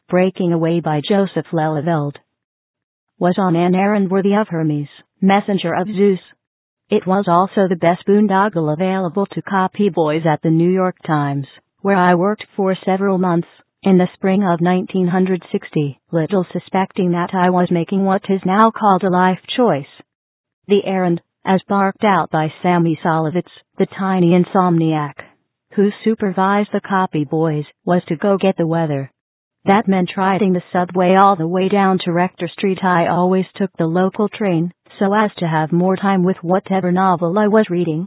Breaking Away by Joseph Lelyveld. Was on an errand worthy of Hermes, messenger of Zeus. It was also the best boondoggle available to copy boys at the New York Times, where I worked for several months, in the spring of 1960, little suspecting that I was making what is now called a life choice. The errand, as barked out by Sammy Solovitz, the tiny insomniac, who supervised the copy boys, was to go get the weather. That meant riding the subway all the way down to Rector Street. I always took the local train, so as to have more time with whatever novel I was reading.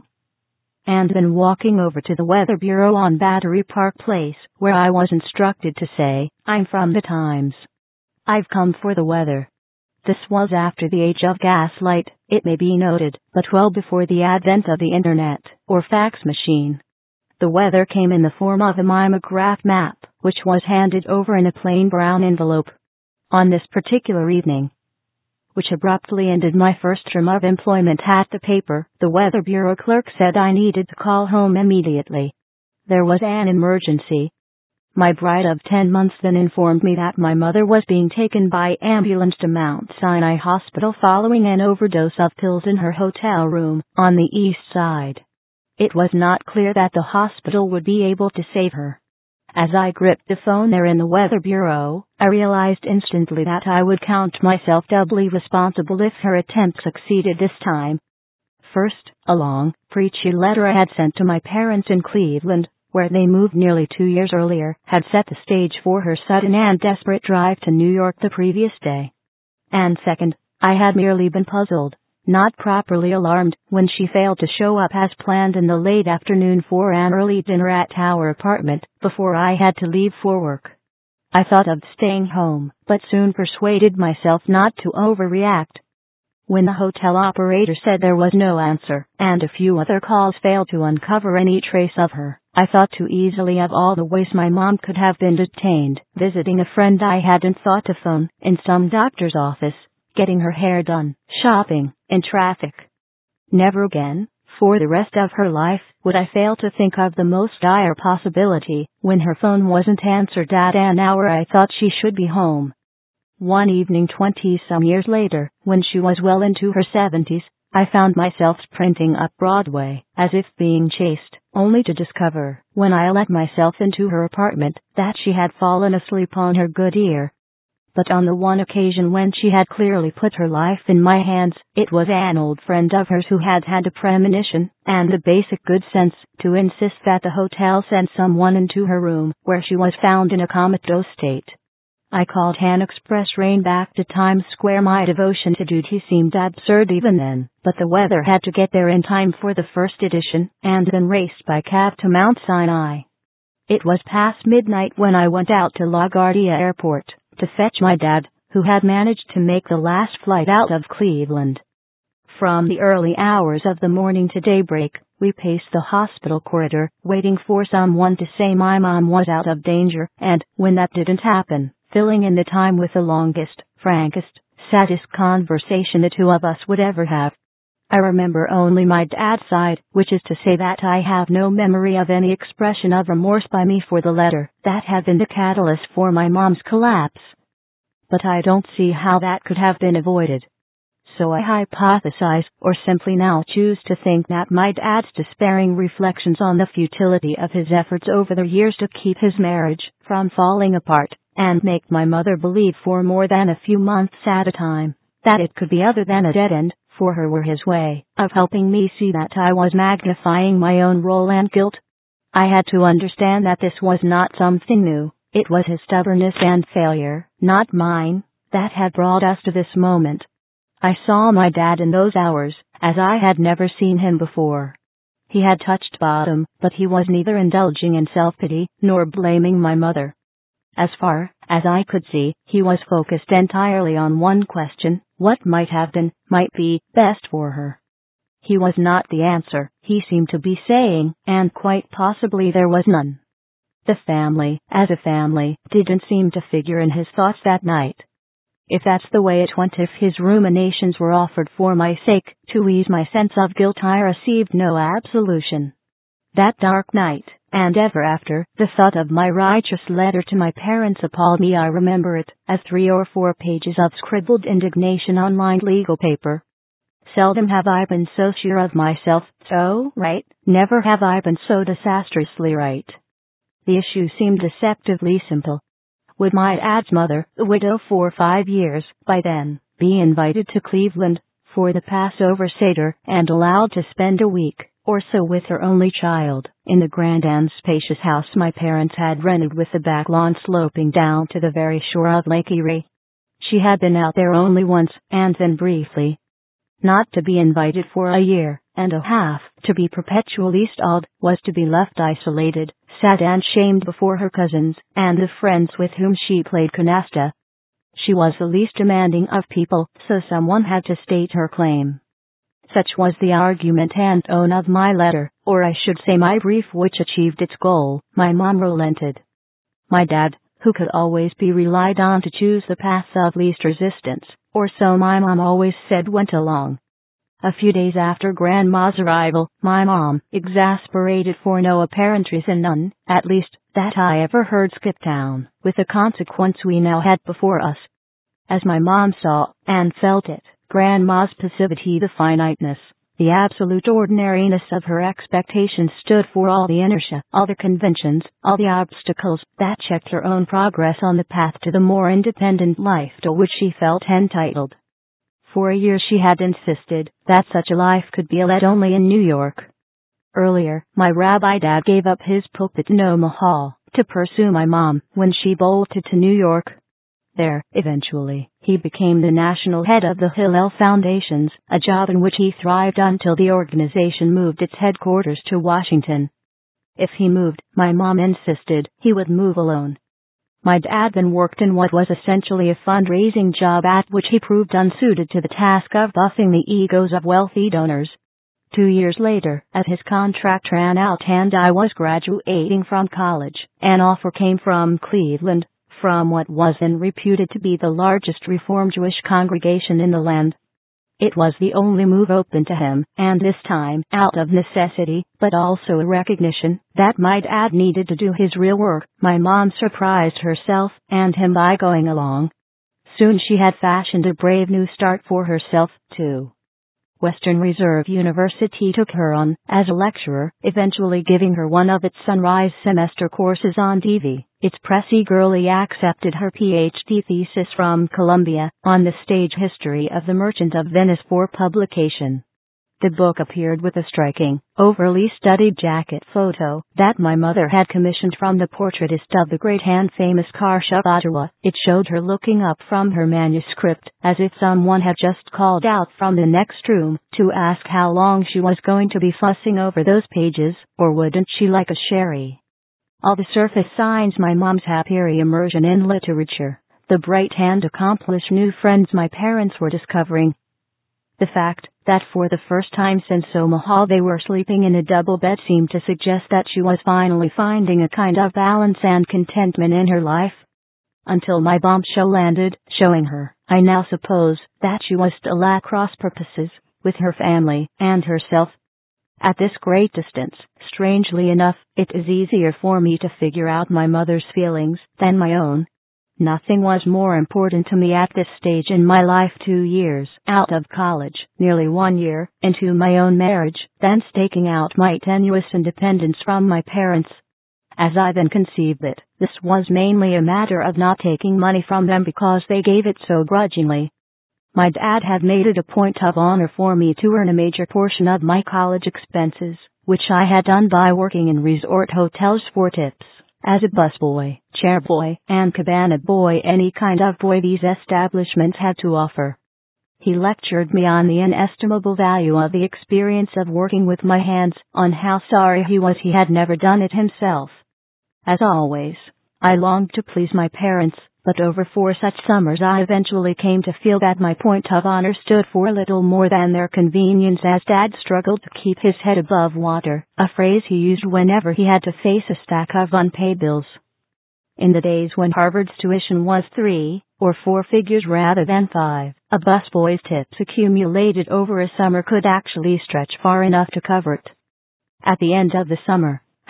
And then walking over to the Weather Bureau on Battery Park Place, where I was instructed to say, "I'm from the Times. I've come for the weather." This was after the age of gaslight, it may be noted, but well before the advent of the Internet, or fax machine. The weather came in the form of a mimeograph map, which was handed over in a plain brown envelope. On this particular evening, which abruptly ended my first term of employment at the paper, the Weather Bureau clerk said I needed to call home immediately. There was an emergency. My bride of 10 months then informed me that my mother was being taken by ambulance to Mount Sinai Hospital following an overdose of pills in her hotel room on the East Side. It was not clear that the hospital would be able to save her. As I gripped the phone there in the Weather Bureau, I realized instantly that I would count myself doubly responsible if her attempt succeeded this time. First, a long, preachy letter I had sent to my parents in Cleveland, where they moved nearly 2 years earlier, had set the stage for her sudden and desperate drive to New York the previous day. And second, I had merely been puzzled, not properly alarmed, when she failed to show up as planned in the late afternoon for an early dinner at our apartment, before I had to leave for work. I thought of staying home, but soon persuaded myself not to overreact. When the hotel operator said there was no answer, and a few other calls failed to uncover any trace of her, I thought too easily of all the ways my mom could have been detained, visiting a friend I hadn't thought to phone, in some doctor's office, getting her hair done, shopping, in traffic. Never again, for the rest of her life, would I fail to think of the most dire possibility, when her phone wasn't answered at an hour I thought she should be home. One evening 20-some years later, when she was well into her 70s, I found myself sprinting up Broadway, as if being chased, only to discover, when I let myself into her apartment, that she had fallen asleep on her good ear. But on the one occasion when she had clearly put her life in my hands, it was an old friend of hers who had had a premonition, and the basic good sense, to insist that the hotel send someone into her room, where she was found in a comatose state. I called an express train back to Times Square. My devotion to duty seemed absurd even then, but the weather had to get there in time for the first edition, and then raced by cab to Mount Sinai. It was past midnight when I went out to LaGuardia Airport to fetch my dad, who had managed to make the last flight out of Cleveland. From the early hours of the morning to daybreak, we paced the hospital corridor, waiting for someone to say my mom was out of danger, and, when that didn't happen, filling in the time with the longest, frankest, saddest conversation the two of us would ever have. I remember only my dad's side, which is to say that I have no memory of any expression of remorse by me for the letter that had been the catalyst for my mom's collapse. But I don't see how that could have been avoided. So I hypothesize, or simply now choose to think, that my dad's despairing reflections on the futility of his efforts over the years to keep his marriage from falling apart, and make my mother believe for more than a few months at a time that it could be other than a dead end for her, were his way of helping me see that I was magnifying my own role and guilt. I had to understand that this was not something new. It was his stubbornness and failure, not mine, that had brought us to this moment. I saw my dad in those hours, as I had never seen him before. He had touched bottom, but he was neither indulging in self-pity, nor blaming my mother. As far as I could see, he was focused entirely on one question: what might have been, might be, best for her. He was not the answer, he seemed to be saying, and quite possibly there was none. The family, as a family, didn't seem to figure in his thoughts that night. If that's the way it went, if his ruminations were offered for my sake, to ease my sense of guilt, I received no absolution. That dark night, and ever after, the thought of my righteous letter to my parents appalled me. I remember it as 3 or 4 pages of scribbled indignation on lined legal paper. Seldom have I been so sure of myself, so right, never have I been so disastrously right. The issue seemed deceptively simple. Would my dad's mother, a widow for 5 years, by then, be invited to Cleveland for the Passover Seder and allowed to spend a week or so with her only child in the grand and spacious house my parents had rented, with the back lawn sloping down to the very shore of Lake Erie? She had been out there only once, and then briefly. Not to be invited for a year and a half, to be perpetually stalled, was to be left isolated, sad and shamed before her cousins and the friends with whom she played canasta. She was the least demanding of people, so someone had to state her claim. Such was the argument and tone of my letter, or I should say my brief, which achieved its goal. My mom relented. My dad, who could always be relied on to choose the path of least resistance, or so my mom always said, went along. A few days after Grandma's arrival, my mom, exasperated for no apparent reason, none, at least, that I ever heard, skipped town, with the consequence we now had before us. As my mom saw and felt it, Grandma's passivity, the finiteness, the absolute ordinariness of her expectations stood for all the inertia, all the conventions, all the obstacles that checked her own progress on the path to the more independent life to which she felt entitled. For a year she had insisted that such a life could be led only in New York. Earlier, my rabbi dad gave up his pulpit in Omaha to pursue my mom when she bolted to New York. There, eventually, he became the national head of the Hillel Foundations, a job in which he thrived until the organization moved its headquarters to Washington. If he moved, my mom insisted he would move alone. My dad then worked in what was essentially a fundraising job at which he proved unsuited to the task of buffing the egos of wealthy donors. 2 years later, as his contract ran out and I was graduating from college, an offer came from Cleveland, from what was then reputed to be the largest Reform Jewish congregation in the land. It was the only move open to him, and this time out of necessity, but also a recognition that my dad needed to do his real work. My mom surprised herself and him by going along. Soon she had fashioned a brave new start for herself, too. Western Reserve University took her on as a lecturer, eventually giving her one of its sunrise semester courses on TV. Its press eagerly accepted her PhD thesis from Columbia on the stage history of the Merchant of Venice for publication. The book appeared with a striking, overly studied jacket photo that my mother had commissioned from the portraitist of the great and famous Karsh of Ottawa. It showed her looking up from her manuscript as if someone had just called out from the next room to ask how long she was going to be fussing over those pages, or wouldn't she like a sherry? All the surface signs my mom's happier immersion in literature, the bright and accomplished new friends my parents were discovering. The fact that for the first time since Omaha they were sleeping in a double bed seemed to suggest that she was finally finding a kind of balance and contentment in her life. Until my bombshell landed, showing her, I now suppose, that she was still at cross purposes with her family and herself. At this great distance, strangely enough, it is easier for me to figure out my mother's feelings than my own. Nothing was more important to me at this stage in my life, 2 years out of college, nearly 1 year into my own marriage, than staking out my tenuous independence from my parents. As I then conceived it, this was mainly a matter of not taking money from them because they gave it so grudgingly. My dad had made it a point of honor for me to earn a major portion of my college expenses, which I had done by working in resort hotels for tips. As a busboy, chairboy, and cabana boy, any kind of boy these establishments had to offer. He lectured me on the inestimable value of the experience of working with my hands, on how sorry he was he had never done it himself. As always, I longed to please my parents, but over 4 such summers I eventually came to feel that my point of honor stood for little more than their convenience, as Dad struggled to keep his head above water, a phrase he used whenever he had to face a stack of unpaid bills. In the days when Harvard's tuition was 3 or 4 figures rather than 5, a busboy's tips accumulated over a summer could actually stretch far enough to cover it. At the end of the summer,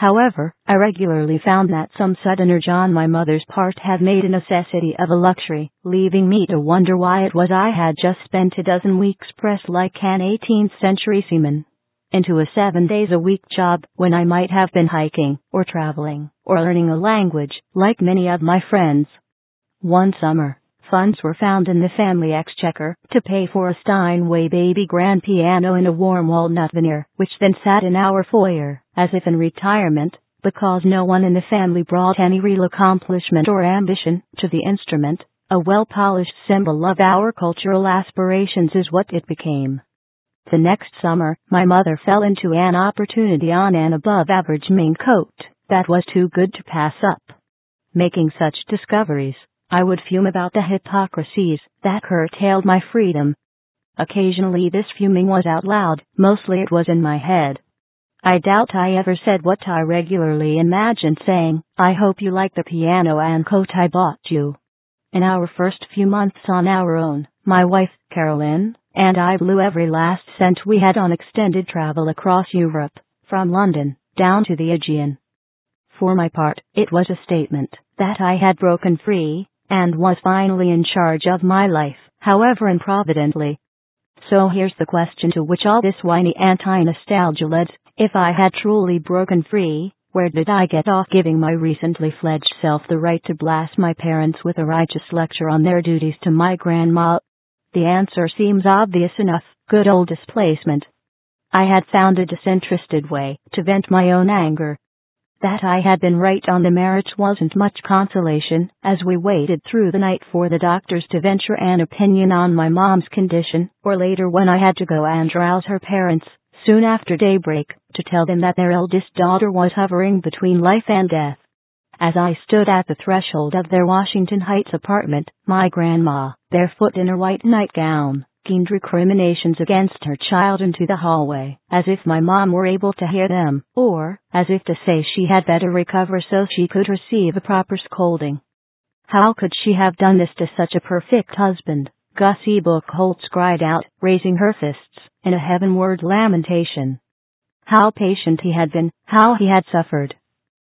However, I regularly found that some sudden urge on my mother's part had made a necessity of a luxury, leaving me to wonder why it was I had just spent a dozen weeks pressed like an 18th-century seaman into a 7-days-a-week job when I might have been hiking, or traveling, or learning a language, like many of my friends. One summer, funds were found in the family exchequer to pay for a Steinway baby grand piano in a warm walnut veneer, which then sat in our foyer, as if in retirement, because no one in the family brought any real accomplishment or ambition to the instrument. A well-polished symbol of our cultural aspirations is what it became. The next summer, my mother fell into an opportunity on an above-average mink coat that was too good to pass up. Making such discoveries, I would fume about the hypocrisies that curtailed my freedom. Occasionally this fuming was out loud, mostly it was in my head. I doubt I ever said what I regularly imagined saying, "I hope you like the piano and coat I bought you." In our first few months on our own, my wife, Carolyn, and I blew every last cent we had on extended travel across Europe, from London down to the Aegean. For my part, it was a statement that I had broken free and was finally in charge of my life, however improvidently. So here's the question to which all this whiny anti-nostalgia led. If I had truly broken free, where did I get off giving my recently fledged self the right to blast my parents with a righteous lecture on their duties to my grandma? The answer seems obvious enough: good old displacement. I had found a disinterested way to vent my own anger. That I had been right on the marriage wasn't much consolation, as we waited through the night for the doctors to venture an opinion on my mom's condition, or later when I had to go and rouse her parents, soon after daybreak, to tell them that their eldest daughter was hovering between life and death. As I stood at the threshold of their Washington Heights apartment, my grandma, barefoot in her white nightgown, keened recriminations against her child into the hallway, as if my mom were able to hear them, or as if to say she had better recover so she could receive a proper scolding. How could she have done this to such a perfect husband? Gussie Buchholz cried out, raising her fists in a heavenward lamentation. How patient he had been, how he had suffered.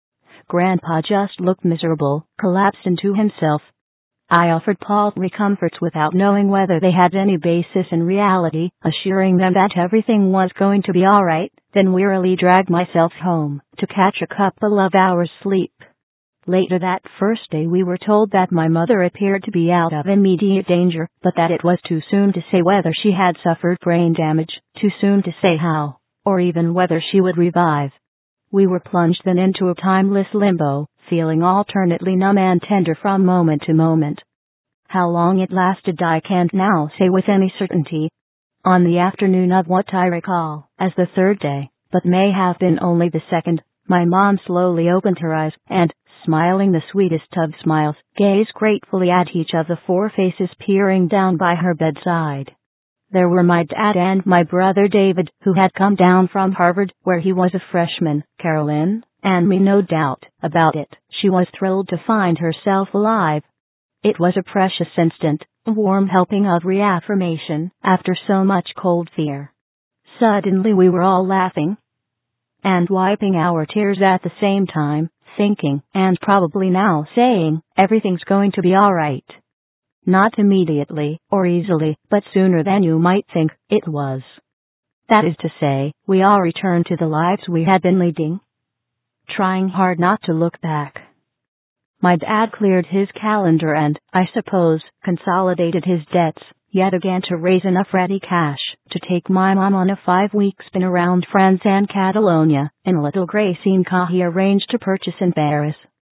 Grandpa just looked miserable, collapsed into himself. I offered paltry comforts without knowing whether they had any basis in reality, assuring them that everything was going to be all right, then wearily dragged myself home to catch a couple of hours' sleep. Later that first day we were told that my mother appeared to be out of immediate danger, but that it was too soon to say whether she had suffered brain damage, too soon to say how, or even whether she would revive. We were plunged then into a timeless limbo, feeling alternately numb and tender from moment to moment. How long it lasted I can't now say with any certainty. On the afternoon of what I recall as the third day, but may have been only the second, my mom slowly opened her eyes and, smiling the sweetest of smiles, gazed gratefully at each of the 4 faces peering down by her bedside. There were my dad and my brother David, who had come down from Harvard, where he was a freshman, Carolyn, and me, no doubt about it. She was thrilled to find herself alive. It was a precious instant, a warm helping of reaffirmation after so much cold fear. Suddenly we were all laughing and wiping our tears at the same time, thinking, and probably now saying, everything's going to be all right. Not immediately, or easily, but sooner than you might think it was. That is to say, we all returned to the lives we had been leading, trying hard not to look back. My dad cleared his calendar and, I suppose, consolidated his debts, yet again to raise enough ready cash to take my mom on a 5-week spin around France and Catalonia, in a little gray scene car he arranged to purchase in Paris.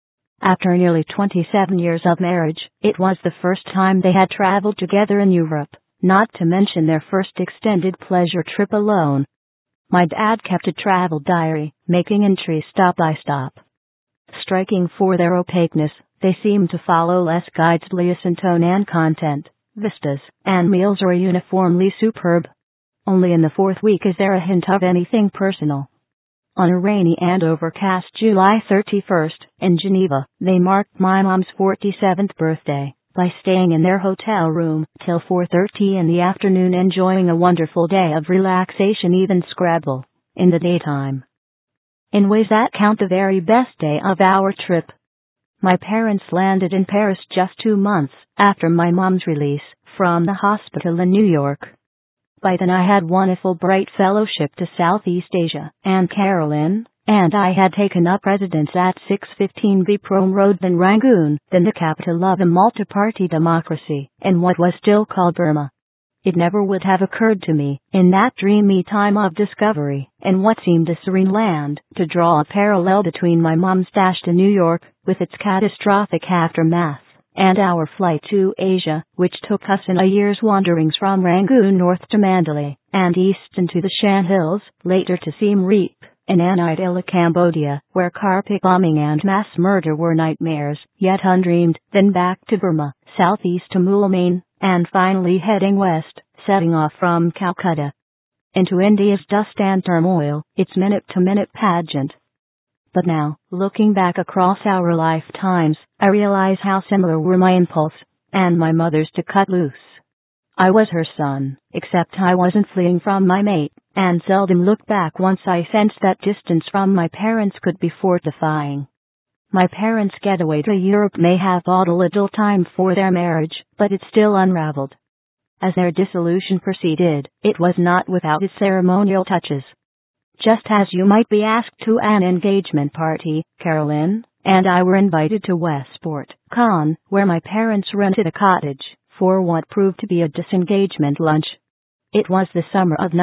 After nearly 27 years of marriage, it was the first time they had traveled together in Europe, not to mention their first extended pleasure trip alone. My dad kept a travel diary, making entries stop by stop. Striking for their opaqueness, they seemed to follow less guidedly in tone and content. Vistas and meals are uniformly superb. Only in the 4th week is there a hint of anything personal. On a rainy and overcast July 31st, in Geneva, they marked my mom's 47th birthday by staying in their hotel room till 4:30 in the afternoon, enjoying a wonderful day of relaxation, even Scrabble, in the daytime. in ways that count the very best day of our trip. My parents landed in Paris just 2 months after my mom's release from the hospital in New York. By then I had won a Fulbright fellowship to Southeast Asia and Carolyn, and I had taken up residence at 615 Biprom Road in Rangoon, then the capital of a multi-party democracy in what was still called Burma. It never would have occurred to me, in that dreamy time of discovery, in what seemed a serene land, to draw a parallel between my mom's dash to New York, with its catastrophic aftermath, and our flight to Asia, which took us in a year's wanderings from Rangoon north to Mandalay, and east into the Shan Hills, later to Siem Reap, in an idyllic Cambodia, where carpet bombing and mass murder were nightmares, yet undreamed, then back to Burma, southeast to Moulmein, and finally heading west, setting off from Calcutta into India's dust and turmoil, its minute-to-minute pageant. But now, looking back across our lifetimes, I realize how similar were my impulse and my mother's to cut loose. I was her son, except I wasn't fleeing from my mate, and seldom looked back once I sensed that distance from my parents could be fortifying. My parents' getaway to Europe may have bought a little time for their marriage, but it still unraveled. As their dissolution proceeded, it was not without its ceremonial touches. Just as you might be asked to an engagement party, Carolyn and I were invited to Westport, Con, where my parents rented a cottage, for what proved to be a disengagement lunch. It was the summer of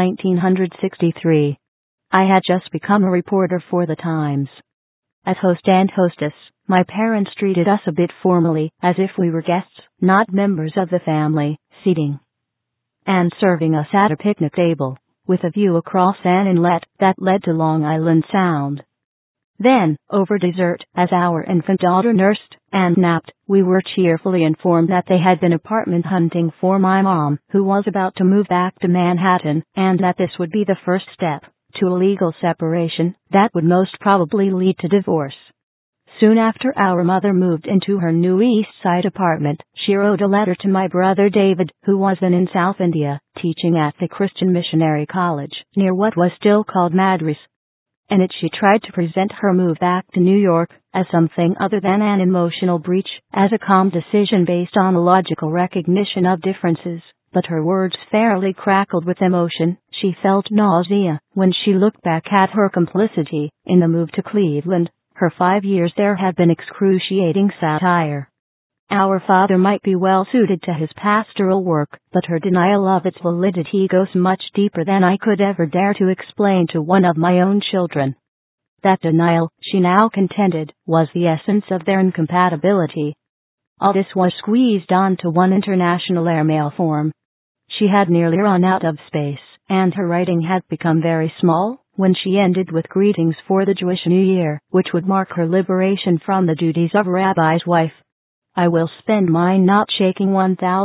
1963. I had just become a reporter for the Times. As host and hostess, my parents treated us a bit formally, as if we were guests, not members of the family, seating and serving us at a picnic table, with a view across an inlet that led to Long Island Sound. Then, over dessert, as our infant daughter nursed and napped, we were cheerfully informed that they had been apartment hunting for my mom, who was about to move back to Manhattan, and that this would be the first step to a legal separation that would most probably lead to divorce. Soon after our mother moved into her new East Side apartment, she wrote a letter to my brother David, who was then in South India, teaching at the Christian Missionary College, near what was still called Madras. In it she tried to present her move back to New York as something other than an emotional breach, as a calm decision based on a logical recognition of differences. But her words fairly crackled with emotion. She felt nausea when she looked back at her complicity in the move to Cleveland. Her 5 years there had been excruciating satire. Our father might be well suited to his pastoral work, but her denial of its validity goes much deeper than I could ever dare to explain to one of my own children. That denial, she now contended, was the essence of their incompatibility. All this was squeezed onto one international airmail form. She had nearly run out of space, and her writing had become very small when she ended with greetings for the Jewish New Year, which would mark her liberation from the duties of a rabbi's wife. I will spend mine not shaking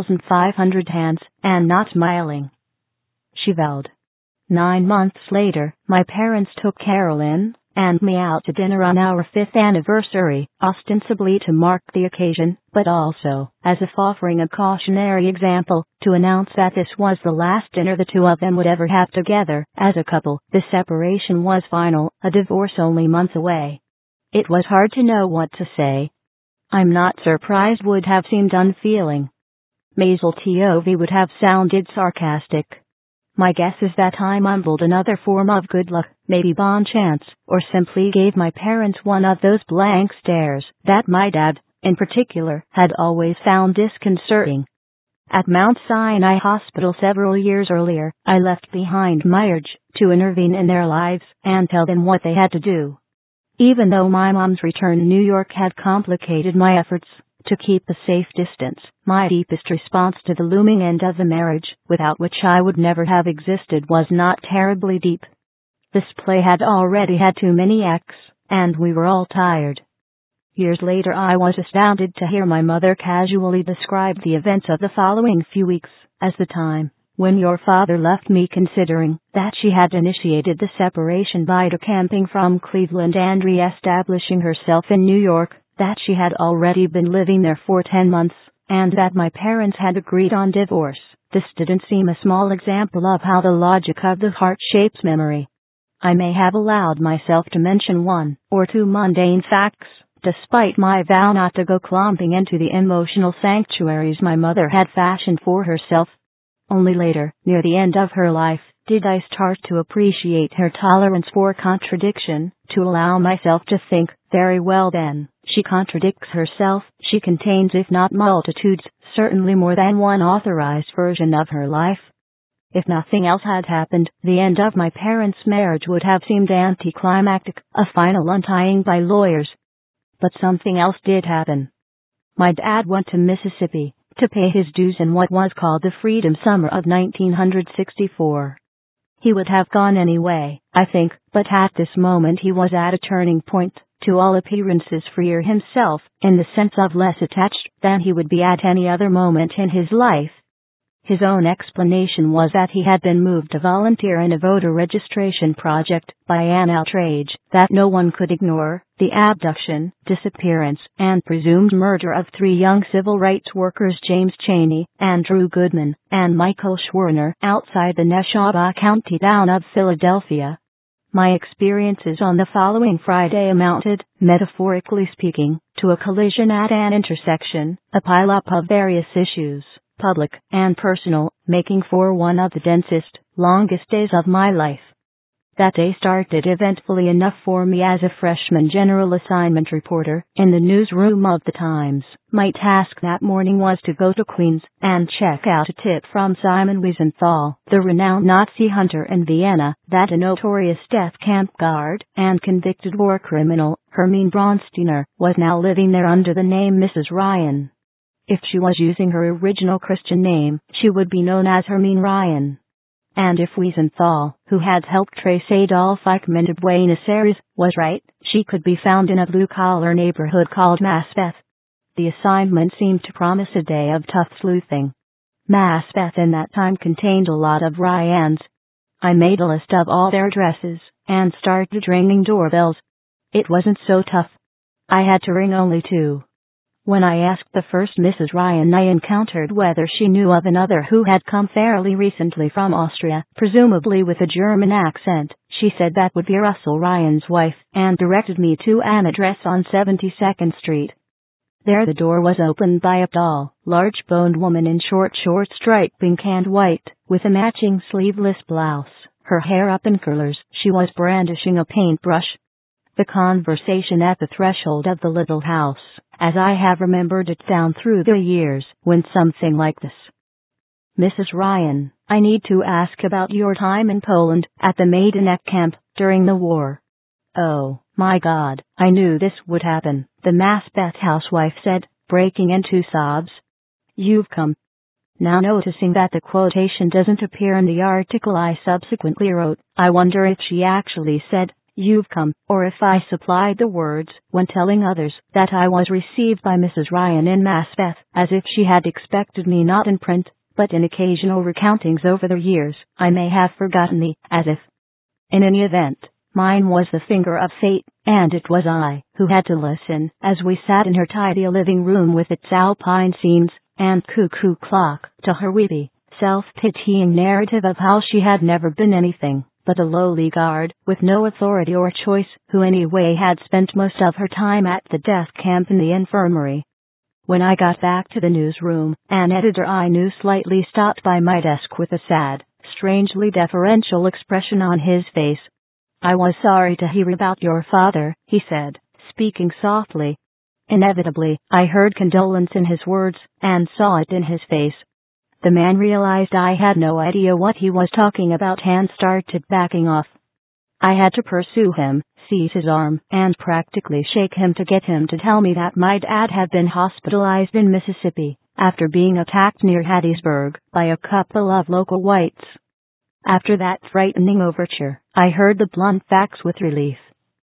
1,500 hands, and not smiling, she vowed. 9 months later, my parents took Carolyn and me out to dinner on our 5th anniversary, ostensibly to mark the occasion, but also, as if offering a cautionary example, to announce that this was the last dinner the two of them would ever have together, as a couple. The separation was final, a divorce only months away. It was hard to know what to say. I'm not surprised would have seemed unfeeling. Maisel Tov would have sounded sarcastic. My guess is that I mumbled another form of good luck, maybe bon chance, or simply gave my parents one of those blank stares that my dad, in particular, had always found disconcerting. At Mount Sinai Hospital several years earlier, I left behind my urge to intervene in their lives and tell them what they had to do. Even though my mom's return to New York had complicated my efforts to keep a safe distance, my deepest response to the looming end of the marriage, without which I would never have existed, was not terribly deep. This play had already had too many acts, and we were all tired. Years later I was astounded to hear my mother casually describe the events of the following few weeks as the time when your father left me, considering that she had initiated the separation by decamping from Cleveland and re-establishing herself in New York, that she had already been living there for 10 months, and that my parents had agreed on divorce. This didn't seem a small example of how the logic of the heart shapes memory. I may have allowed myself to mention one or two mundane facts, despite my vow not to go clomping into the emotional sanctuaries my mother had fashioned for herself. Only later, near the end of her life, did I start to appreciate her tolerance for contradiction, to allow myself to think, very well then, she contradicts herself, she contains if not multitudes, certainly more than one authorized version of her life. If nothing else had happened, the end of my parents' marriage would have seemed anticlimactic, a final untying by lawyers. But something else did happen. My dad went to Mississippi to pay his dues in what was called the Freedom Summer of 1964. He would have gone anyway, I think, but at this moment he was at a turning point, to all appearances freer himself, in the sense of less attached than he would be at any other moment in his life. His own explanation was that he had been moved to volunteer in a voter registration project by an outrage that no one could ignore, the abduction, disappearance, and presumed murder of 3 young civil rights workers James Chaney, Andrew Goodman, and Michael Schwerner outside the Neshoba County town of Philadelphia. My experiences on the following Friday amounted, metaphorically speaking, to a collision at an intersection, a pile-up of various issues, public and personal, making for one of the densest, longest days of my life. That day started eventfully enough for me as a freshman general assignment reporter in the newsroom of the Times. My task that morning was to go to Queens and check out a tip from Simon Wiesenthal, the renowned Nazi hunter in Vienna, that a notorious death camp guard and convicted war criminal, Hermine Braunsteiner, was now living there under the name Mrs. Ryan. If she was using her original Christian name, she would be known as Hermine Ryan. And if Wiesenthal, who had helped trace Adolf Eichmann of Buenos Aires, was right, she could be found in a blue-collar neighborhood called Maspeth. The assignment seemed to promise a day of tough sleuthing. Maspeth in that time contained a lot of Ryans. I made a list of all their addresses, and started ringing doorbells. It wasn't so tough. I had to ring only 2. When I asked the first Mrs. Ryan I encountered whether she knew of another who had come fairly recently from Austria, presumably with a German accent, she said that would be Russell Ryan's wife, and directed me to an address on 72nd Street. There the door was opened by a tall, large-boned woman in short striped pink and white, with a matching sleeveless blouse, her hair up in curlers. She was brandishing a paintbrush. The conversation at the threshold of the little house, as I have remembered it down through the years, went something like this. Mrs. Ryan, I need to ask about your time in Poland, at the Majdanek camp, during the war. Oh, my God, I knew this would happen, the Maspeth housewife said, breaking into sobs. You've come. Now noticing that the quotation doesn't appear in the article I subsequently wrote, I wonder if she actually said, "You've come," or if I supplied the words when telling others that I was received by Mrs. Ryan in Maspeth, as if she had expected me not in print, but in occasional recountings over the years. I may have forgotten the as if. In any event, mine was the finger of fate, and it was I who had to listen as we sat in her tidy living room with its alpine scenes and cuckoo clock to her weepy, self-pitying narrative of how she had never been anything but a lowly guard, with no authority or choice, who anyway had spent most of her time at the death camp in the infirmary. When I got back to the newsroom, an editor I knew slightly stopped by my desk with a sad, strangely deferential expression on his face. "I was sorry to hear about your father," he said, speaking softly. Inevitably, I heard condolence in his words, and saw it in his face. The man realized I had no idea what he was talking about and started backing off. I had to pursue him, seize his arm, and practically shake him to get him to tell me that my dad had been hospitalized in Mississippi, after being attacked near Hattiesburg by a couple of local whites. After that frightening overture, I heard the blunt facts with relief.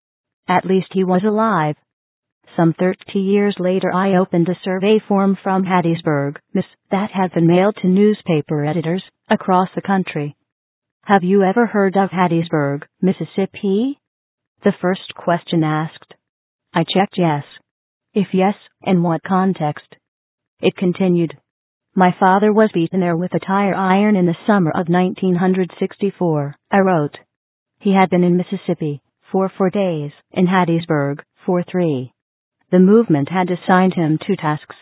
At least he was alive. Some 30 years later I opened a survey form from Hattiesburg, Miss, that had been mailed to newspaper editors across the country. "Have you ever heard of Hattiesburg, Mississippi?" the first question asked. I checked yes. If yes, in what context? It continued. "My father was beaten there with a tire iron in the summer of 1964, I wrote. He had been in Mississippi for 4 days, in Hattiesburg for 3. The movement had assigned him 2 tasks.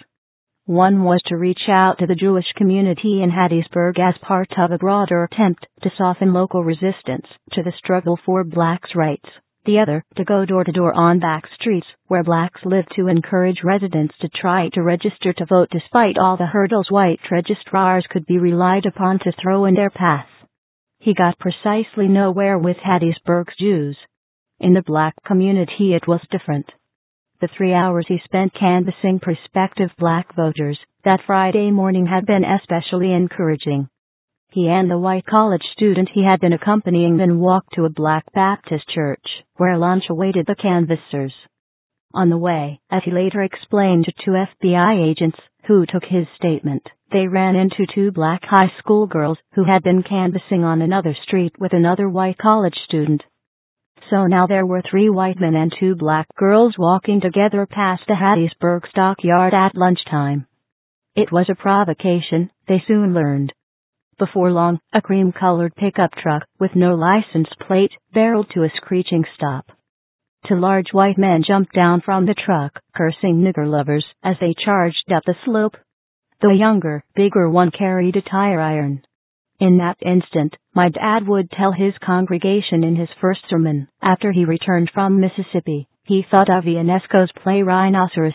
One was to reach out to the Jewish community in Hattiesburg as part of a broader attempt to soften local resistance to the struggle for blacks' rights. The other, to go door to door on back streets where blacks live to encourage residents to try to register to vote despite all the hurdles white registrars could be relied upon to throw in their path. He got precisely nowhere with Hattiesburg's Jews. In the black community it was different. The 3 hours he spent canvassing prospective black voters that Friday morning had been especially encouraging. He and the white college student he had been accompanying then walked to a black Baptist church, where lunch awaited the canvassers. On the way, as he later explained to 2 FBI agents who took his statement, they ran into 2 black high school girls who had been canvassing on another street with another white college student. So now there were 3 white men and 2 black girls walking together past the Hattiesburg stockyard at lunchtime. It was a provocation, they soon learned. Before long, a cream-colored pickup truck with no license plate barreled to a screeching stop. 2 large white men jumped down from the truck, cursing nigger lovers as they charged up the slope. The younger, bigger one carried a tire iron. In that instant, my dad would tell his congregation in his first sermon, after he returned from Mississippi, he thought of Ionesco's play Rhinoceros.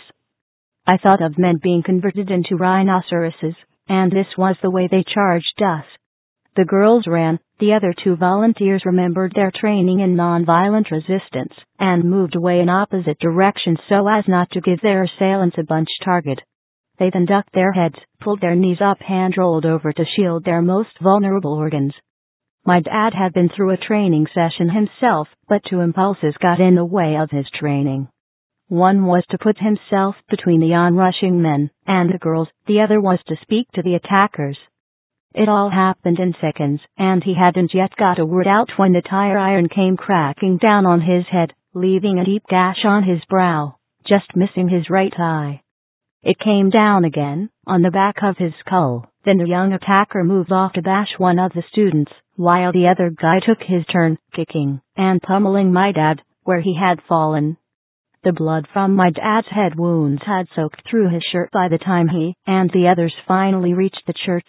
I thought of men being converted into rhinoceroses, and this was the way they charged us. The girls ran, the other 2 volunteers remembered their training in nonviolent resistance, and moved away in opposite directions so as not to give their assailants a bunch target. They then ducked their heads, pulled their knees up and rolled over to shield their most vulnerable organs. My dad had been through a training session himself, but 2 impulses got in the way of his training. One was to put himself between the onrushing men and the girls, the other was to speak to the attackers. It all happened in seconds, and he hadn't yet got a word out when the tire iron came cracking down on his head, leaving a deep gash on his brow, just missing his right eye. It came down again, on the back of his skull. Then the young attacker moved off to bash one of the students, while the other guy took his turn, kicking and pummeling my dad, where he had fallen. The blood from my dad's head wounds had soaked through his shirt by the time he and the others finally reached the church.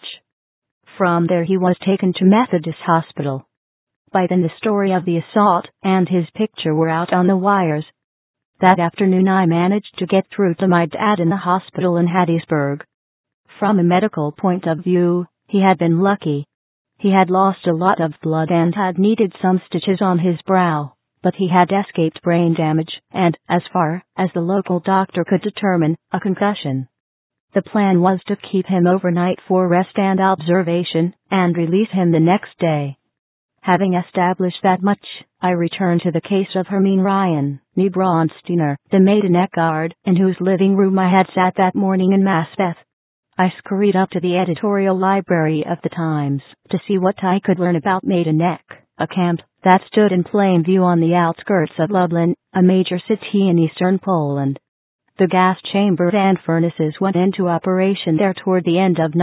From there he was taken to Methodist Hospital. By then the story of the assault and his picture were out on the wires. That afternoon I managed to get through to my dad in the hospital in Hattiesburg. From a medical point of view, he had been lucky. He had lost a lot of blood and had needed some stitches on his brow, but he had escaped brain damage and, as far as the local doctor could determine, a concussion. The plan was to keep him overnight for rest and observation, and release him the next day. Having established that much, I returned to the case of Hermine Ryan, née Bronsteiner, the maid in Eckard, in whose living room I had sat that morning in Macbeth. I scurried up to the editorial library of the Times to see what I could learn about Majdanek, a camp that stood in plain view on the outskirts of Lublin, a major city in eastern Poland. The gas chamber and furnaces went into operation there toward the end of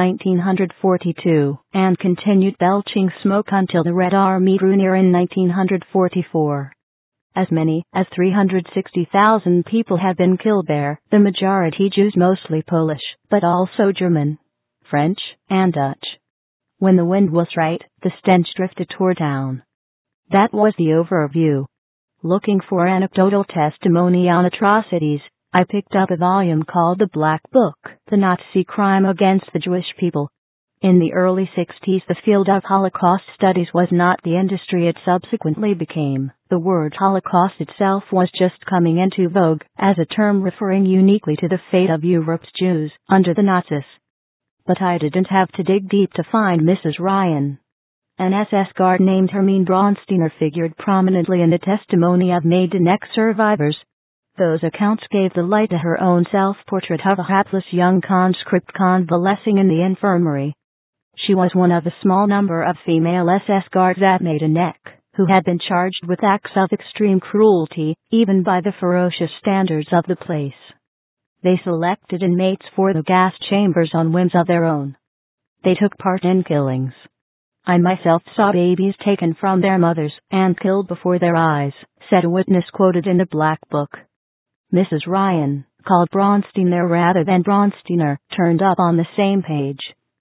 1942 and continued belching smoke until the Red Army drew near in 1944. As many as 360,000 people have been killed there, the majority Jews, mostly Polish, but also German, French, and Dutch. When the wind was right, the stench drifted toward town. That was the overview. Looking for anecdotal testimony on atrocities, I picked up a volume called The Black Book, The Nazi Crime Against the Jewish People. In the early 60s, the field of Holocaust studies was not the industry it subsequently became. The word Holocaust itself was just coming into vogue as a term referring uniquely to the fate of Europe's Jews under the Nazis. But I didn't have to dig deep to find Mrs. Ryan. An SS guard named Hermine Bronsteiner figured prominently in the testimony of Majdanek survivors. Those accounts gave the light to her own self-portrait of a hapless young conscript convalescing in the infirmary. She was one of a small number of female SS guards at Majdanek, who had been charged with acts of extreme cruelty, even by the ferocious standards of the place. They selected inmates for the gas chambers on whims of their own. They took part in killings. I myself saw babies taken from their mothers and killed before their eyes, said a witness quoted in the Black Book. Mrs. Ryan, called Braunstein there rather than Braunsteiner, turned up on the same page.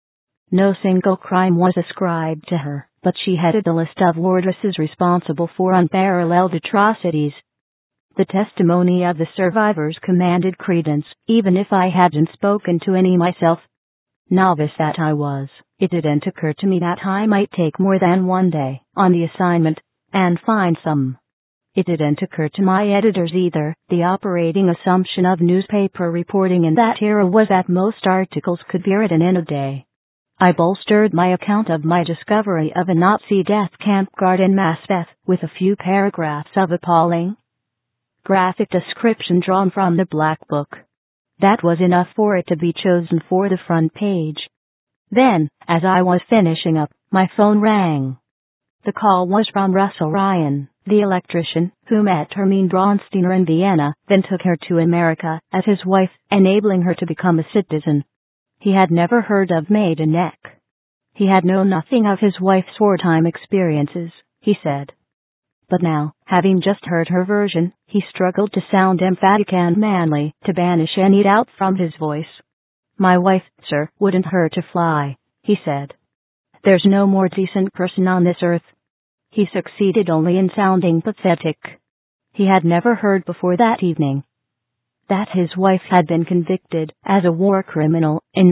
No single crime was ascribed to her, but she headed the list of wardresses responsible for unparalleled atrocities. The testimony of the survivors commanded credence, even if I hadn't spoken to any myself. Novice that I was, it didn't occur to me that I might take more than one day on the assignment and find some. It didn't occur to my editors either. The operating assumption of newspaper reporting in that era was that most articles could be written in a day. I bolstered my account of my discovery of a Nazi death camp guard in Macbeth with a few paragraphs of appalling, graphic description drawn from the Black Book. That was enough for it to be chosen for the front page. Then, as I was finishing up, my phone rang. The call was from Russell Ryan, the electrician, who met Hermine Braunsteiner in Vienna, then took her to America as his wife, enabling her to become a citizen. He had never heard of Maida Neck. He had known nothing of his wife's wartime experiences, he said. But now, having just heard her version, he struggled to sound emphatic and manly, to banish any doubt from his voice. My wife, sir, wouldn't hurt to fly, he said. There's no more decent person on this earth. He succeeded only in sounding pathetic. He had never heard before that evening that his wife had been convicted as a war criminal in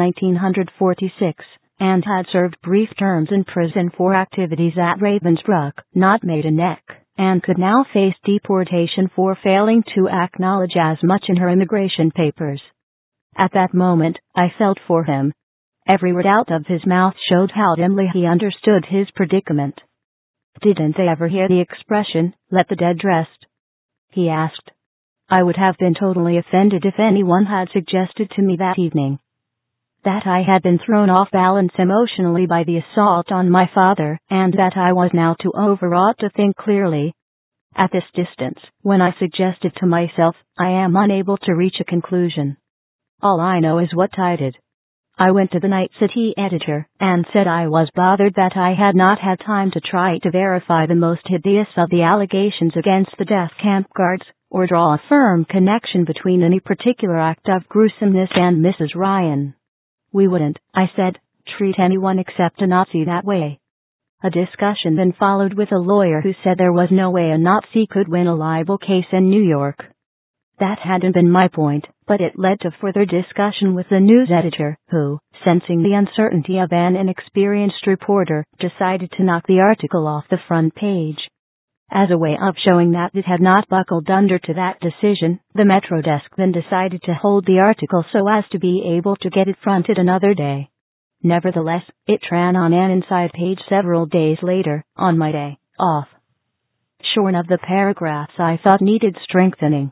1946 and had served brief terms in prison for activities at Ravensbrück, not Maida Neck, and could now face deportation for failing to acknowledge as much in her immigration papers. At that moment, I felt for him. Every word out of his mouth showed how dimly he understood his predicament. Didn't they ever hear the expression, "let the dead rest"? He asked. I would have been totally offended if anyone had suggested to me that evening that I had been thrown off balance emotionally by the assault on my father, and that I was now too overwrought to think clearly. At this distance, when I suggested to myself, I am unable to reach a conclusion. All I know is what I did. I went to the Night City editor and said I was bothered that I had not had time to try to verify the most hideous of the allegations against the death camp guards, or draw a firm connection between any particular act of gruesomeness and Mrs. Ryan. We wouldn't, I said, treat anyone except a Nazi that way. A discussion then followed with a lawyer who said there was no way a Nazi could win a libel case in New York. That hadn't been my point, but it led to further discussion with the news editor, who, sensing the uncertainty of an inexperienced reporter, decided to knock the article off the front page. As a way of showing that it had not buckled under to that decision, the Metro desk then decided to hold the article so as to be able to get it fronted another day. Nevertheless, it ran on an inside page several days later, on my day off. Shorn of the paragraphs I thought needed strengthening.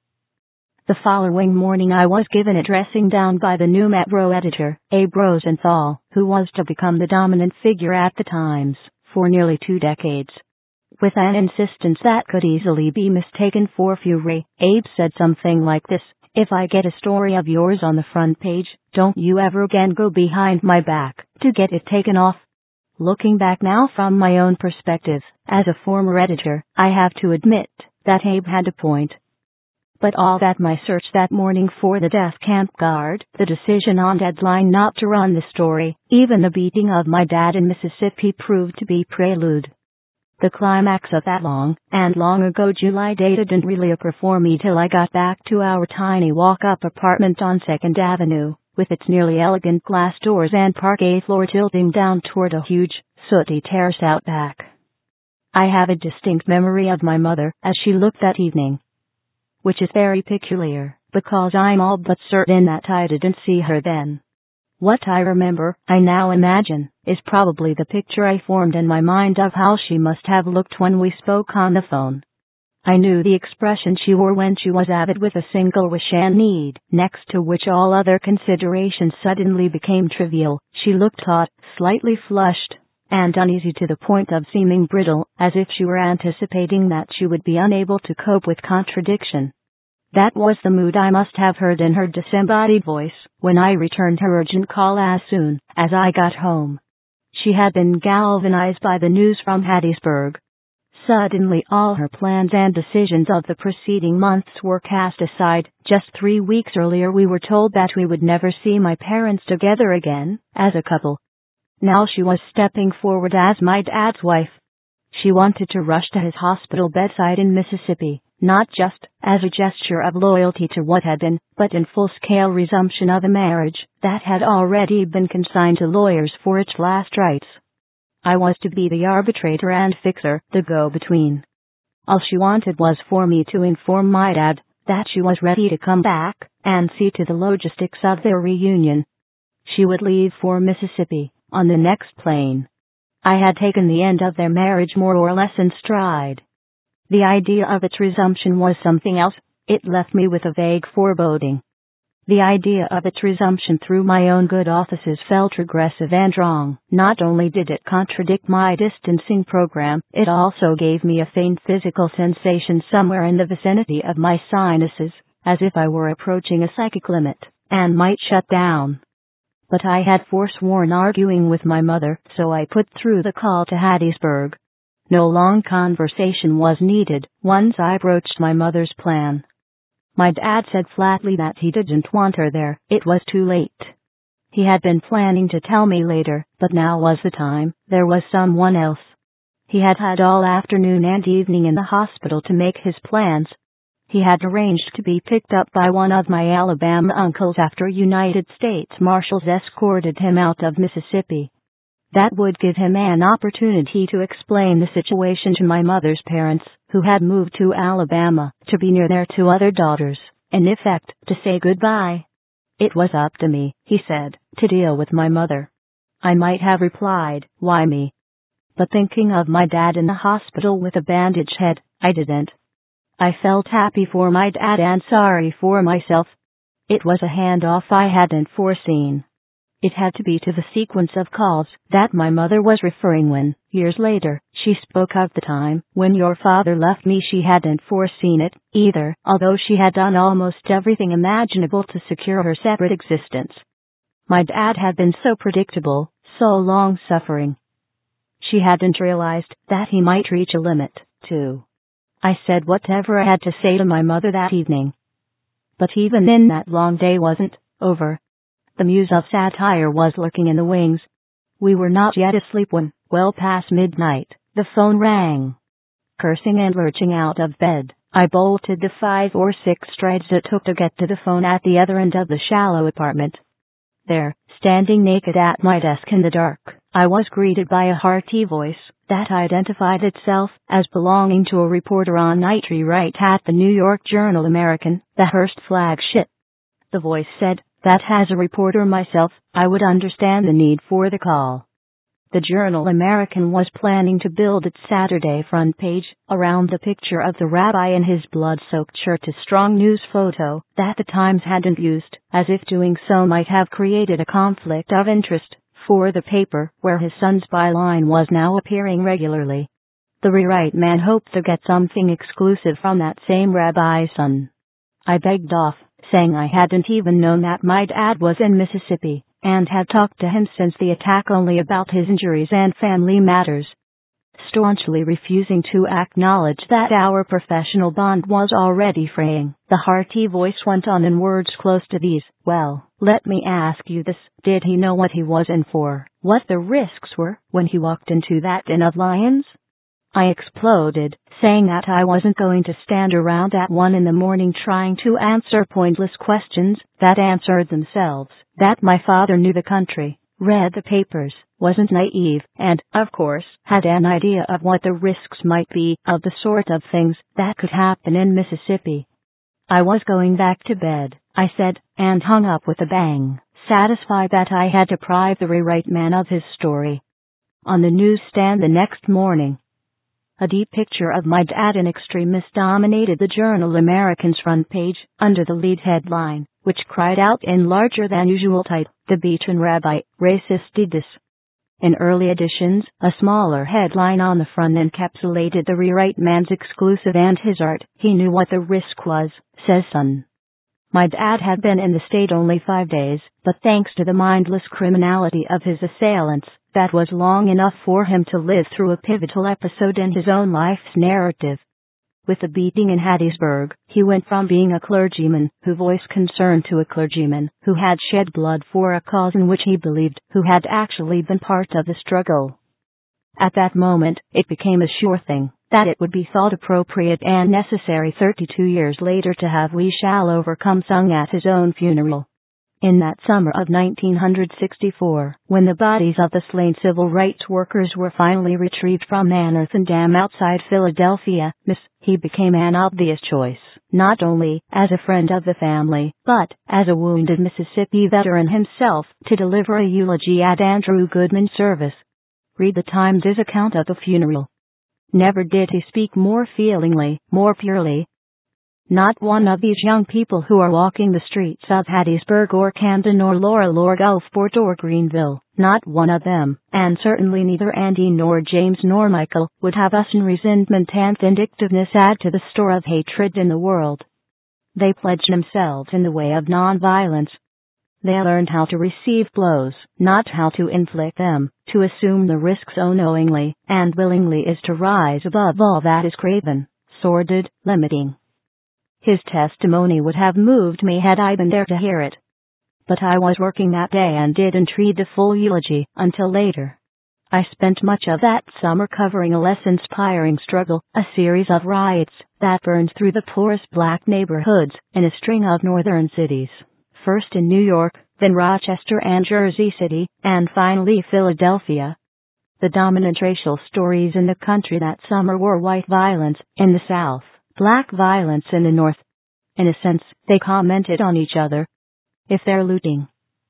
The following morning I was given a dressing down by the new Metro editor, Abe Rosenthal, who was to become the dominant figure at the Times for nearly 2 decades. With an insistence that could easily be mistaken for fury, Abe said something like this: "If I get a story of yours on the front page, don't you ever again go behind my back to get it taken off." Looking back now from my own perspective, as a former editor, I have to admit that Abe had a point. But all that my search that morning for the death camp guard, the decision on deadline not to run the story, even the beating of my dad in Mississippi proved to be prelude. The climax of that long ago July day didn't really occur for me till I got back to our tiny walk-up apartment on 2nd Avenue, with its nearly elegant glass doors and parquet floor tilting down toward a huge, sooty terrace out back. I have a distinct memory of my mother as she looked that evening, which is very peculiar, because I'm all but certain that I didn't see her then. What I remember, I now imagine, is probably the picture I formed in my mind of how she must have looked when we spoke on the phone. I knew the expression she wore when she was avid with a single wish and need, next to which all other considerations suddenly became trivial. She looked hot, slightly flushed, and uneasy to the point of seeming brittle, as if she were anticipating that she would be unable to cope with contradiction. That was the mood I must have heard in her disembodied voice when I returned her urgent call as soon as I got home. She had been galvanized by the news from Hattiesburg. Suddenly all her plans and decisions of the preceding months were cast aside. Just 3 weeks earlier we were told that we would never see my parents together again, as a couple. Now she was stepping forward as my dad's wife. She wanted to rush to his hospital bedside in Mississippi, not just as a gesture of loyalty to what had been, but in full-scale resumption of a marriage that had already been consigned to lawyers for its last rites. I was to be the arbitrator and fixer, the go-between. All she wanted was for me to inform my dad that she was ready to come back and see to the logistics of their reunion. She would leave for Mississippi on the next plane. I had taken the end of their marriage more or less in stride. The idea of its resumption was something else. It left me with a vague foreboding. The idea of its resumption through my own good offices felt regressive and wrong. Not only did it contradict my distancing program, it also gave me a faint physical sensation somewhere in the vicinity of my sinuses, as if I were approaching a psychic limit, and might shut down. But I had forsworn arguing with my mother, so I put through the call to Hattiesburg. No long conversation was needed once I broached my mother's plan. My dad said flatly that he didn't want her there. It was too late. He had been planning to tell me later, but now was the time. There was someone else. He had had all afternoon and evening in the hospital to make his plans. He had arranged to be picked up by one of my Alabama uncles after United States Marshals escorted him out of Mississippi. That would give him an opportunity to explain the situation to my mother's parents, who had moved to Alabama to be near their 2 other daughters, in effect, to say goodbye. It was up to me, he said, to deal with my mother. I might have replied, why me? But thinking of my dad in the hospital with a bandaged head, I didn't. I felt happy for my dad and sorry for myself. It was a handoff I hadn't foreseen. It had to be to the sequence of calls that my mother was referring when, years later, she spoke of the time when your father left me. She hadn't foreseen it, either, although she had done almost everything imaginable to secure her separate existence. My dad had been so predictable, so long-suffering. She hadn't realized that he might reach a limit, too. I said whatever I had to say to my mother that evening. But even then that long day wasn't over. The muse of satire was lurking in the wings. We were not yet asleep when, well past midnight, the phone rang. Cursing and lurching out of bed, I bolted the 5 or 6 strides it took to get to the phone at the other end of the shallow apartment. There, standing naked at my desk in the dark, I was greeted by a hearty voice that identified itself as belonging to a reporter on night rewrite at the New York Journal-American, the Hearst flagship. The voice said that as a reporter myself, I would understand the need for the call. The Journal-American was planning to build its Saturday front page around the picture of the rabbi in his blood-soaked shirt, a strong news photo that the Times hadn't used, as if doing so might have created a conflict of interest for the paper where his son's byline was now appearing regularly. The rewrite man hoped to get something exclusive from that same rabbi's son. I begged off, saying I hadn't even known that my dad was in Mississippi, and had talked to him since the attack only about his injuries and family matters. Staunchly refusing to acknowledge that our professional bond was already fraying, the hearty voice went on in words close to these, well, let me ask you this, did he know what he was in for, what the risks were, when he walked into that den of lions? I exploded, saying that I wasn't going to stand around at 1 a.m. trying to answer pointless questions that answered themselves, that my father knew the country, read the papers, wasn't naive, and, of course, had an idea of what the risks might be of the sort of things that could happen in Mississippi. I was going back to bed, I said, and hung up with a bang, satisfied that I had deprived the rewrite man of his story. On the newsstand the next morning, a deep picture of my dad in extremis dominated the Journal-American's front page, under the lead headline, which cried out in larger than usual type, "The Beaten Rabbi, Racist Didas." In early editions, a smaller headline on the front encapsulated the rewrite man's exclusive and his art. He knew what the risk was, says son. My dad had been in the state only 5 days, But thanks to the mindless criminality of his assailants, that was long enough for him to live through a pivotal episode in his own life's narrative. With the beating in Hattiesburg, he went from being a clergyman who voiced concern to a clergyman who had shed blood for a cause in which he believed, who had actually been part of the struggle. At that moment, it became a sure thing that it would be thought appropriate and necessary 32 years later to have "We Shall Overcome" sung at his own funeral. In that summer of 1964, when the bodies of the slain civil rights workers were finally retrieved from Manhattan Dam outside Philadelphia, he became an obvious choice, not only as a friend of the family, but as a wounded Mississippi veteran himself, to deliver a eulogy at Andrew Goodman's service. Read the Times' account of the funeral. Never did he speak more feelingly, more purely. Not one of these young people who are walking the streets of Hattiesburg or Camden or Laurel or Gulfport or Greenville, not one of them, and certainly neither Andy nor James nor Michael, would have us in resentment and vindictiveness add to the store of hatred in the world. They pledged themselves in the way of nonviolence. They learned how to receive blows, not how to inflict them. To assume the risks knowingly and willingly is to rise above all that is craven, sordid, limiting. His testimony would have moved me had I been there to hear it. But I was working that day and didn't read the full eulogy until later. I spent much of that summer covering a less inspiring struggle, a series of riots that burned through the poorest black neighborhoods in a string of northern cities, first in New York, then Rochester and Jersey City, and finally Philadelphia. The dominant racial stories in the country that summer were white violence in the South, black violence in the North. In a sense, they commented on each other. If their looting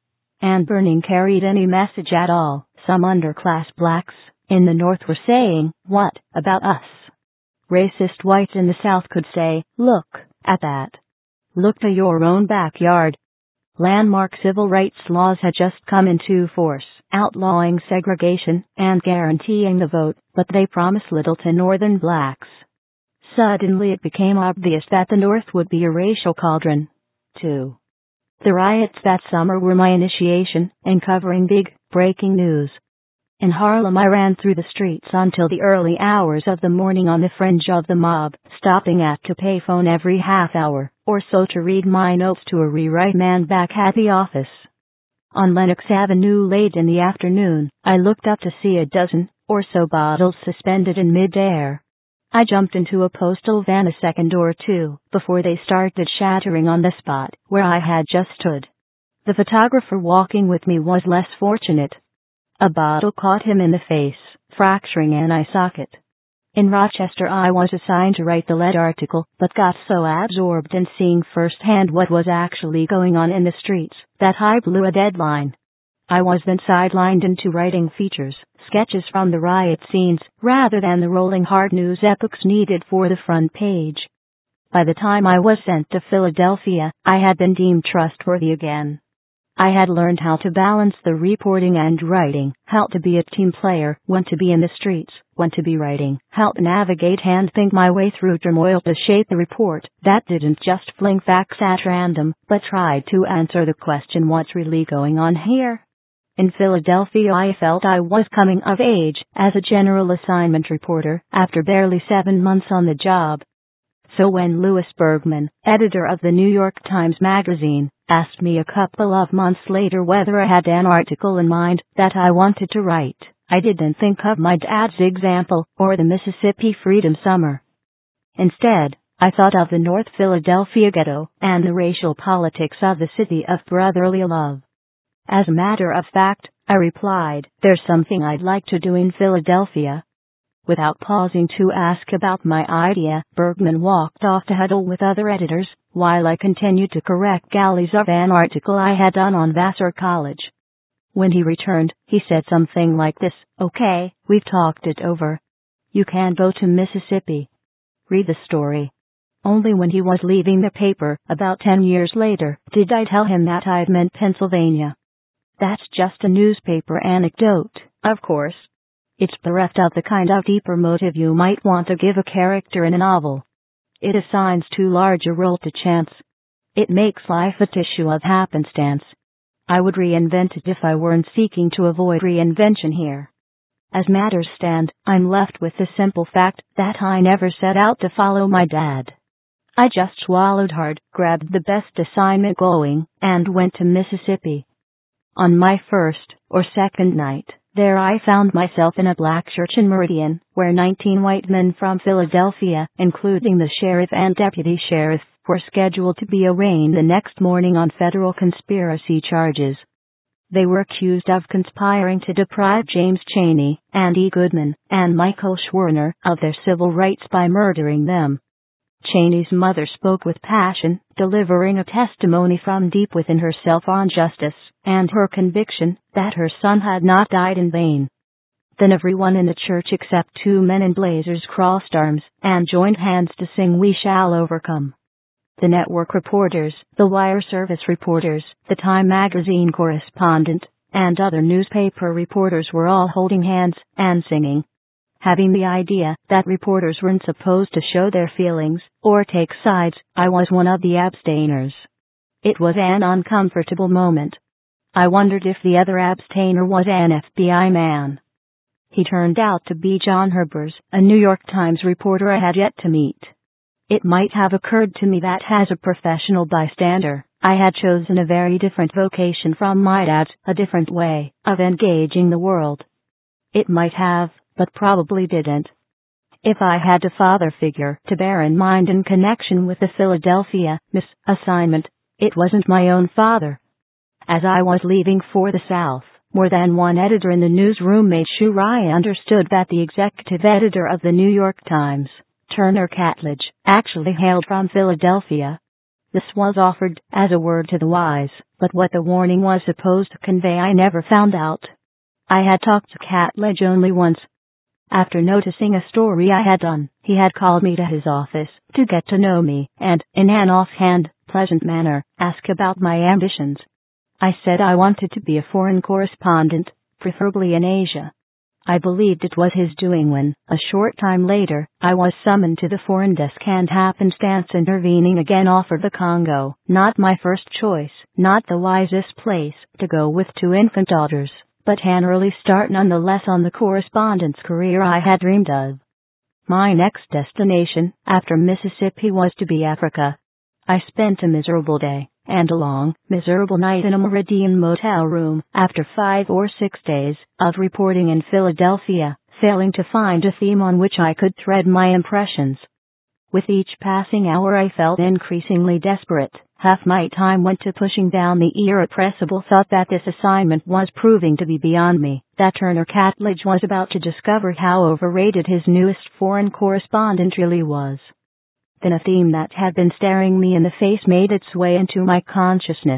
and burning carried any message at all, some underclass blacks in the North were saying, "What about us?" Racist whites in the South could say, "Look at that. Look to your own backyard." Landmark civil rights laws had just come into force, outlawing segregation and guaranteeing the vote, but they promised little to Northern blacks. Suddenly it became obvious that the North would be a racial cauldron, too. The riots that summer were my initiation in covering big, breaking news. In Harlem I ran through the streets until the early hours of the morning on the fringe of the mob, stopping at a payphone every half hour or so to read my notes to a rewrite man back at the office. On Lenox Avenue late in the afternoon, I looked up to see a dozen or so bottles suspended in midair. I jumped into a postal van a second or two before they started shattering on the spot where I had just stood. The photographer walking with me was less fortunate. A bottle caught him in the face, fracturing an eye socket. In Rochester I was assigned to write the lead article, but got so absorbed in seeing firsthand what was actually going on in the streets that I blew a deadline. I was then sidelined into writing features, sketches from the riot scenes, rather than the rolling hard news epics needed for the front page. By the time I was sent to Philadelphia, I had been deemed trustworthy again. I had learned how to balance the reporting and writing, how to be a team player, when to be in the streets, when to be writing, how to navigate and think my way through turmoil to shape the report that didn't just fling facts at random, but tried to answer the question, what's really going on here? In Philadelphia I felt I was coming of age as a general assignment reporter after barely 7 months on the job. So when Louis Bergman, editor of the New York Times Magazine, asked me a couple of months later whether I had an article in mind that I wanted to write, I didn't think of my dad's example or the Mississippi Freedom Summer. Instead, I thought of the North Philadelphia ghetto and the racial politics of the city of brotherly love. As a matter of fact, I replied, "There's something I'd like to do in Philadelphia." Without pausing to ask about my idea, Bergman walked off to huddle with other editors, while I continued to correct galleys of an article I had done on Vassar College. When he returned, he said something like this, "Okay, we've talked it over. You can go to Mississippi." Read the story. Only when he was leaving the paper, about 10 years later, did I tell him that I'd meant Pennsylvania. That's just a newspaper anecdote, of course. It's bereft of the kind of deeper motive you might want to give a character in a novel. It assigns too large a role to chance. It makes life a tissue of happenstance. I would reinvent it if I weren't seeking to avoid reinvention here. As matters stand, I'm left with the simple fact that I never set out to follow my dad. I just swallowed hard, grabbed the best assignment going, and went to Mississippi. On my first or second night there, I found myself in a black church in Meridian, where 19 white men from Philadelphia, including the sheriff and deputy sheriff, were scheduled to be arraigned the next morning on federal conspiracy charges. They were accused of conspiring to deprive James Chaney, Andy Goodman, and Michael Schwerner of their civil rights by murdering them. Chaney's mother spoke with passion, delivering a testimony from deep within herself on justice and her conviction that her son had not died in vain. Then everyone in the church except 2 men in blazers crossed arms and joined hands to sing "We Shall Overcome." The network reporters, the wire service reporters, the Time magazine correspondent, and other newspaper reporters were all holding hands and singing. Having the idea that reporters weren't supposed to show their feelings or take sides, I was one of the abstainers. It was an uncomfortable moment. I wondered if the other abstainer was an FBI man. He turned out to be John Herbers, a New York Times reporter I had yet to meet. It might have occurred to me that as a professional bystander, I had chosen a very different vocation from my dad's, a different way of engaging the world. It might have, but probably didn't. If I had a father figure to bear in mind in connection with the Philadelphia assignment, it wasn't my own father. As I was leaving for the South, more than one editor in the newsroom made sure I understood that the executive editor of the New York Times, Turner Catledge, actually hailed from Philadelphia. This was offered as a word to the wise, but what the warning was supposed to convey I never found out. I had talked to Catledge only once. After noticing a story I had done, he had called me to his office to get to know me and, in an offhand, pleasant manner, ask about my ambitions. I said I wanted to be a foreign correspondent, preferably in Asia. I believed it was his doing when, a short time later, I was summoned to the foreign desk and happenstance intervening again offered the Congo, not my first choice, not the wisest place to go with 2 infant daughters, but an early start nonetheless on the correspondence career I had dreamed of. My next destination, after Mississippi, was to be Africa. I spent a miserable day and a long, miserable night in a Meridian motel room after 5 or 6 days of reporting in Philadelphia, failing to find a theme on which I could thread my impressions. With each passing hour I felt increasingly desperate. Half my time went to pushing down the irrepressible thought that this assignment was proving to be beyond me, that Turner Catledge was about to discover how overrated his newest foreign correspondent really was. Then a theme that had been staring me in the face made its way into my consciousness.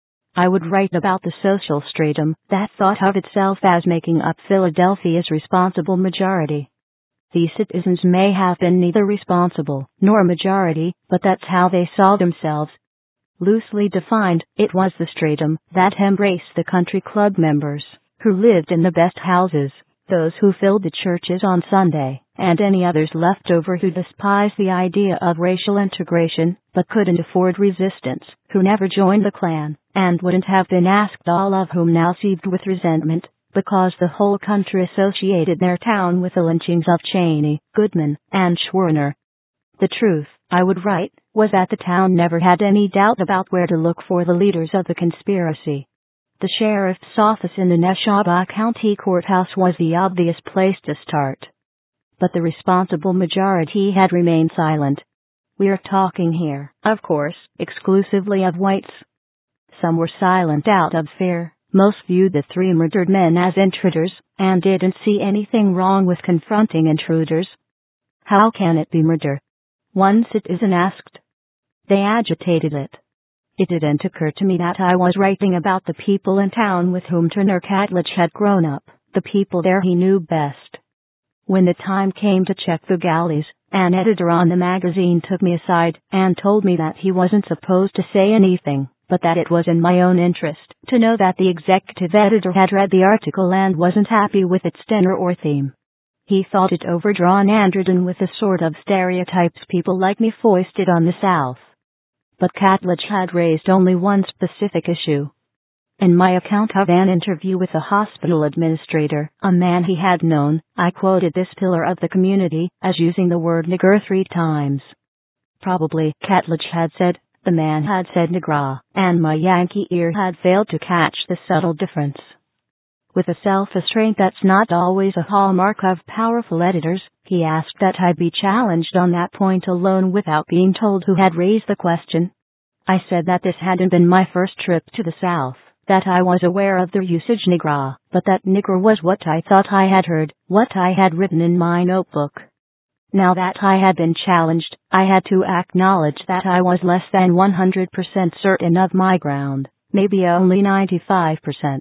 I would write about the social stratum that thought of itself as making up Philadelphia's responsible majority. These citizens may have been neither responsible nor majority, but that's how they saw themselves. Loosely defined, it was the stratum that embraced the country club members, who lived in the best houses, those who filled the churches on Sunday, and any others left over who despised the idea of racial integration, but couldn't afford resistance, who never joined the Klan, and wouldn't have been asked, all of whom now seethed with resentment, because the whole country associated their town with the lynchings of Chaney, Goodman, and Schwerner. The truth, I would write, was that the town never had any doubt about where to look for the leaders of the conspiracy. The sheriff's office in the Neshoba County Courthouse was the obvious place to start. But the responsible majority had remained silent. We're talking here, of course, exclusively of whites. Some were silent out of fear. Most viewed the 3 murdered men as intruders, and didn't see anything wrong with confronting intruders. How can it be murder? One citizen asked. They agitated it. It didn't occur to me that I was writing about the people in town with whom Turner Catledge had grown up, the people there he knew best. When the time came to check the galleys, an editor on the magazine took me aside and told me that he wasn't supposed to say anything, but that it was in my own interest to know that the executive editor had read the article and wasn't happy with its tenor or theme. He thought it overdrawn and ridden with the sort of stereotypes people like me foisted on the South. But Catledge had raised only one specific issue. In my account of an interview with a hospital administrator, a man he had known, I quoted this pillar of the community as using the word nigger 3 times. Probably Catledge had said, the man had said nigra, and my Yankee ear had failed to catch the subtle difference. With a self-restraint that's not always a hallmark of powerful editors, he asked that I be challenged on that point alone without being told who had raised the question. I said that this hadn't been my first trip to the South, that I was aware of the usage nigra, but that nigger was what I thought I had heard, what I had written in my notebook. Now that I had been challenged, I had to acknowledge that I was less than 100% certain of my ground, maybe only 95%.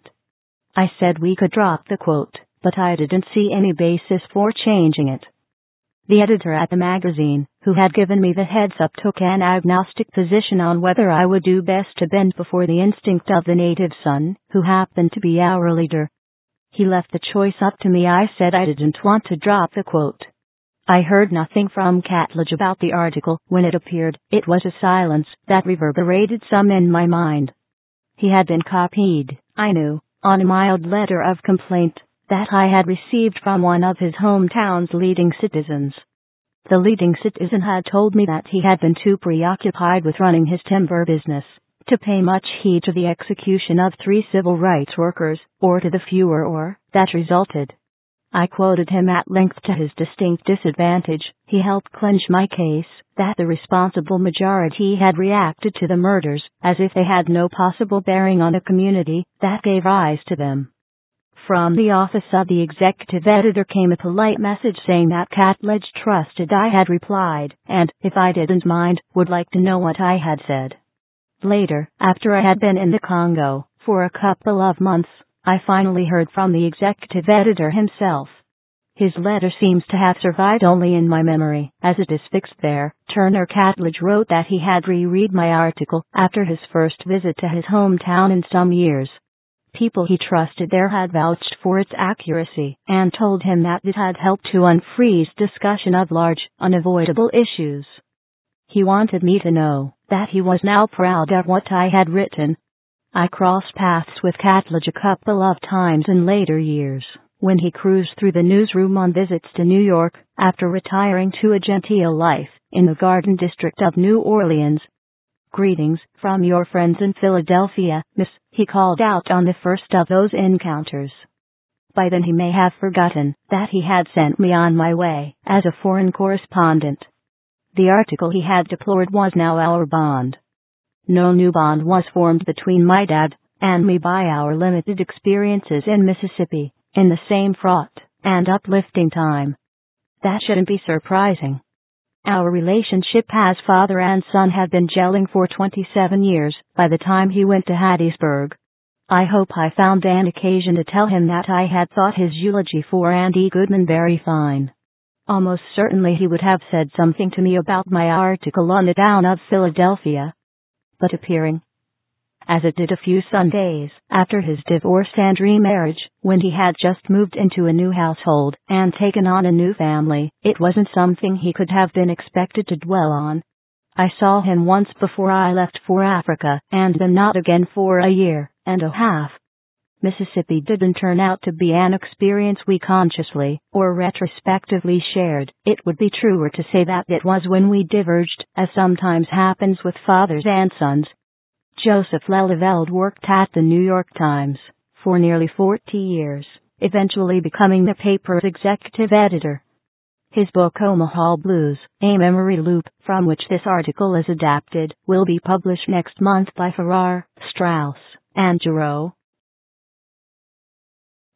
I said we could drop the quote, but I didn't see any basis for changing it. The editor at the magazine, who had given me the heads-up, took an agnostic position on whether I would do best to bend before the instinct of the native son, who happened to be our leader. He left the choice up to me. I said I didn't want to drop the quote. I heard nothing from Catledge about the article when it appeared. It was a silence that reverberated some in my mind. He had been copied, I knew, on a mild letter of complaint that I had received from one of his hometown's leading citizens. The leading citizen had told me that he had been too preoccupied with running his timber business to pay much heed to the execution of 3 civil rights workers, or to the furor that resulted. I quoted him at length to his distinct disadvantage. He helped clinch my case that the responsible majority had reacted to the murders as if they had no possible bearing on the community that gave rise to them. From the office of the executive editor came a polite message saying that Catledge trusted I had replied, and, if I didn't mind, would like to know what I had said. Later, after I had been in the Congo for a couple of months, I finally heard from the executive editor himself. His letter seems to have survived only in my memory, as it is fixed there. Turner Catledge wrote that he had reread my article after his first visit to his hometown in some years. People he trusted there had vouched for its accuracy and told him that it had helped to unfreeze discussion of large, unavoidable issues. He wanted me to know that he was now proud of what I had written. I crossed paths with Catledge a couple of times in later years, when he cruised through the newsroom on visits to New York, after retiring to a genteel life in the Garden District of New Orleans. "Greetings from your friends in Philadelphia, Miss," he called out on the first of those encounters. By then he may have forgotten that he had sent me on my way as a foreign correspondent. The article he had deplored was now our bond. No new bond was formed between my dad and me by our limited experiences in Mississippi, in the same fraught and uplifting time. That shouldn't be surprising. Our relationship as father and son had been gelling for 27 years by the time he went to Hattiesburg. I hope I found an occasion to tell him that I had thought his eulogy for Andy Goodman very fine. Almost certainly he would have said something to me about my article on the town of Philadelphia. But appearing, as it did a few Sundays after his divorce and remarriage, when he had just moved into a new household and taken on a new family, it wasn't something he could have been expected to dwell on. I saw him once before I left for Africa, and then not again for a year and a half. Mississippi didn't turn out to be an experience we consciously or retrospectively shared. It would be truer to say that it was when we diverged, as sometimes happens with fathers and sons. Joseph Lelyveld worked at the New York Times for nearly 40 years, eventually becoming the paper's executive editor. His book Omaha Blues, A Memory Loop, from which this article is adapted, will be published next month by Farrar, Straus, and Giroux.